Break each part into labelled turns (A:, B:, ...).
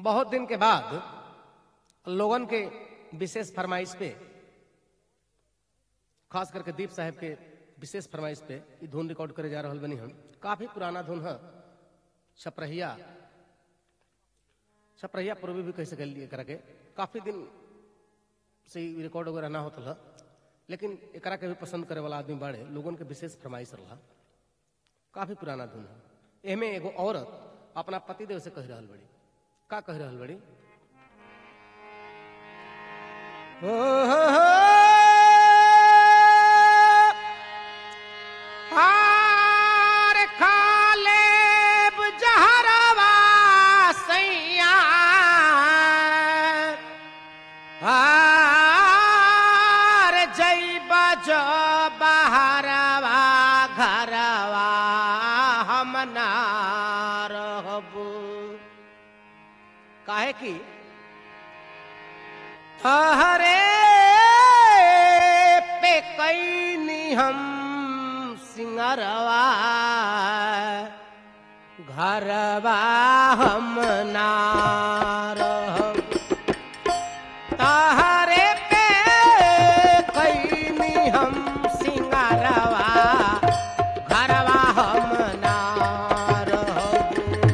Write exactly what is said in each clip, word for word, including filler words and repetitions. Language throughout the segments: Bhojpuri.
A: बहुत दिन के बाद लोगन के विशेष फरमाइश पे, खास करके दीप साहब के विशेष फरमाइश पे ये धुन रिकॉर्ड करे जा रहल बनी हम। काफी पुराना धुन है, छपरहिया छपरहिया पूर्वी भी कह सकल के काफी दिन से रिकॉर्ड वगैरह ना होता है, लेकिन एकरा के भी पसंद करे वाला आदमी बाड़े, लोगन के विशेष फरमाइश रहा। काफी पुराना धुन है। एमे एगो औरत अपना पतिदेव से कह रहल बड़ी। का कह रहल बड़ी? हो हो हो हार खालेब जहरवा सैया हार जइबा जो बहरवा घरवा हम ना रहबू। काहे की हरे पे कैनी हम सिंगरवा घरवा हम ना रहब। तहरे पे कैनी हम सिंगरवा घरवा हम ना रहब।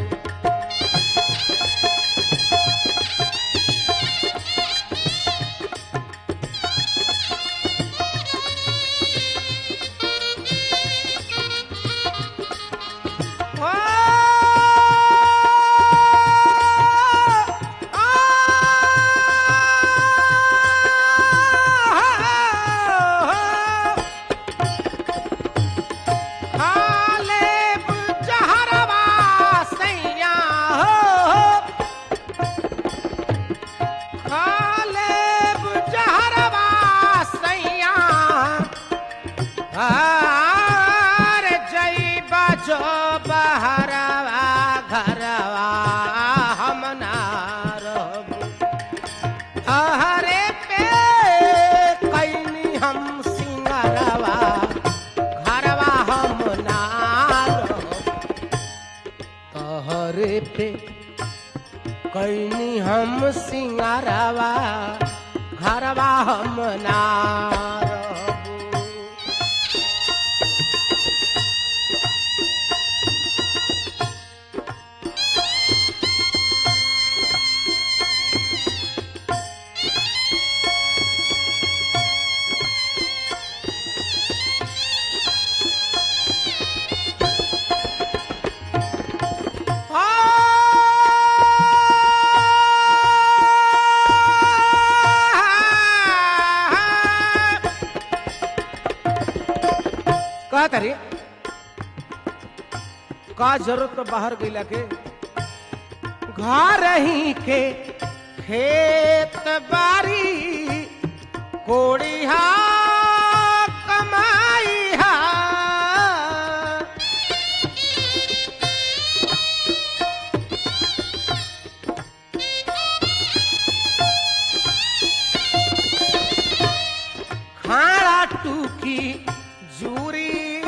A: कैनी हम सिंगारवा घरवा हम ना रहबू। तरी का जरूरत तो बाहर गईला के, घर ही के खेत बारी कोड़िया कमाईहा। खाड़ा टूकी जूरी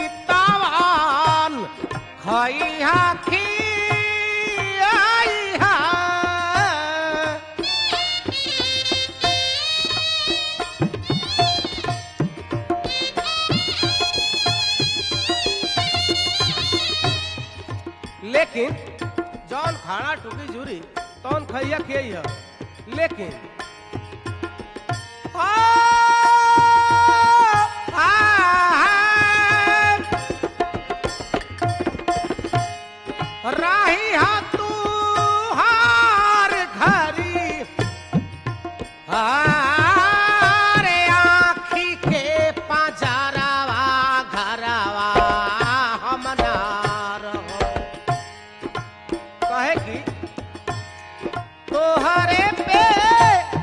A: खइहा खियाइहा। लेकिन जौन खाना टूकी जूरी तौन खइया खियाइहा, लेकिन राही तू हार घरी हारे आँखी के पाजरवा घरवा हम ना रहब। कहे की तोहरे पे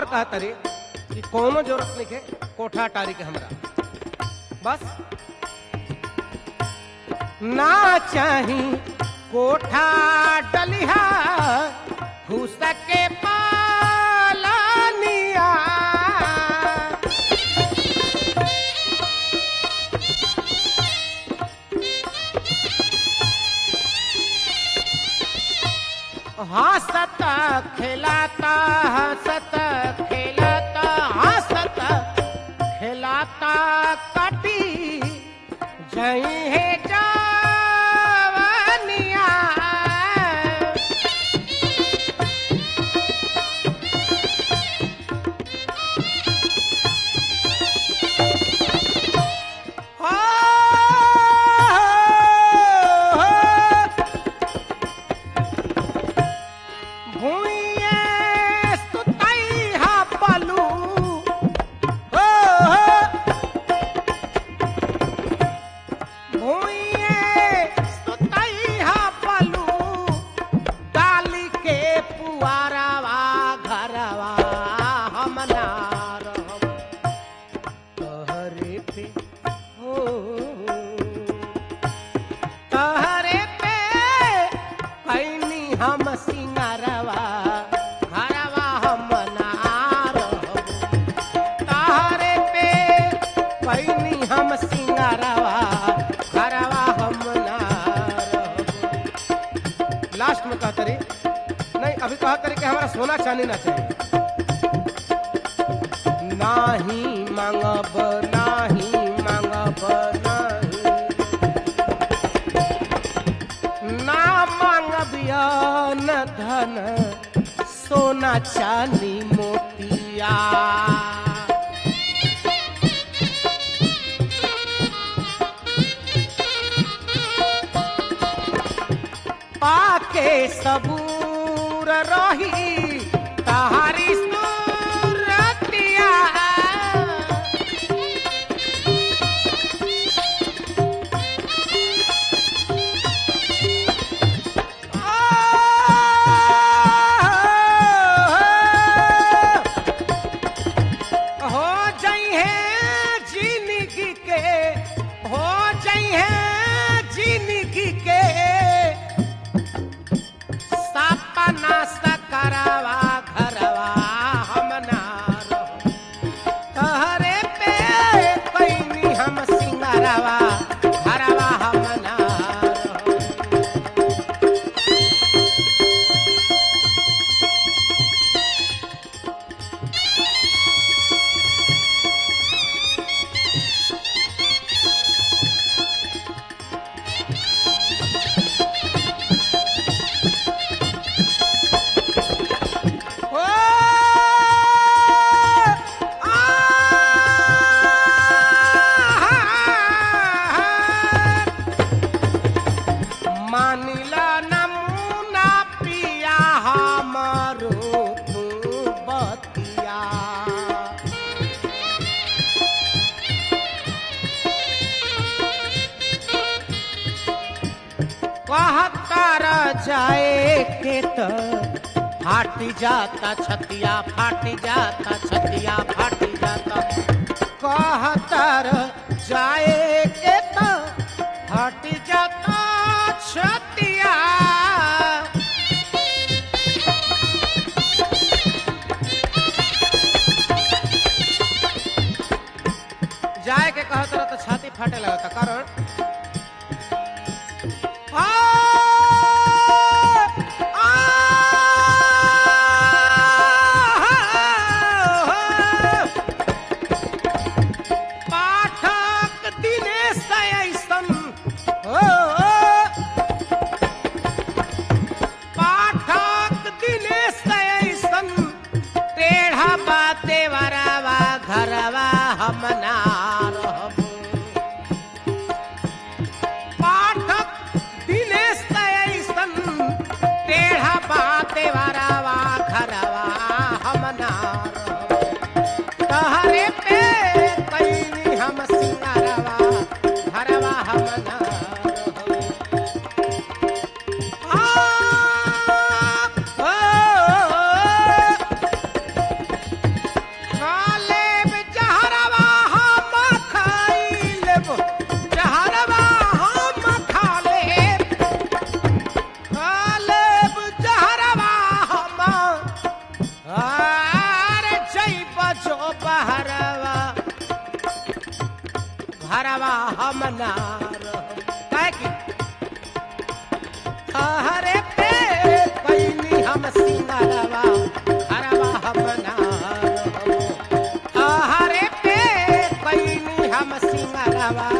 A: और कहता रे कि कोनो जरूरत नहीं के कोठा टारी के हमरा बस ना चाही कोठा डलिहा घुस के पालनिया हंसत खिलाता हंसत खिलाता हंसत खिलाता कटी जई है जवानिया लास्ट में कहता रही नहीं अभी कहता रही कि हमारा सोना चांदी ना चाहिए नाही मांगब नाही मांगब नहीं ना मांगब न धन सोना चांदी मोतिया पाके सबूर रही तहारी सूरतिया हो जाई है जिंदगी के हो जाई है जिंदगी के सपना सकरवा घरवा हम ना रहो तहरे पे पैनी हम सिंगरवा घरवा हम ना रहो जाए के तो फाटी जाता छतिया फाटी जाता छतिया फाटी जाता कहतर जाए के तो फाटी जाता छतिया जाए के कहतर तो छाती फाटे लगता कारण हम ना रहब काहे कि हरे पे कैनी हम सिंगारवा घरवा हम ना रहब हरे पे कैनी हम सिंगारवा